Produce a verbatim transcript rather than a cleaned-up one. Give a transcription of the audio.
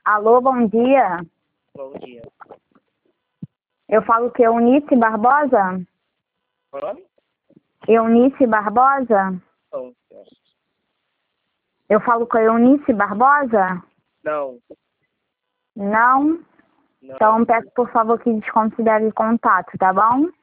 Alô, bom dia. Bom dia. Eu falo que é Eunice Barbosa? Qual o nome? Eunice Barbosa? Não. Eu falo com a Eunice Barbosa? Não. Não? Não. Então peço por favor que desconsidere o contato, tá bom?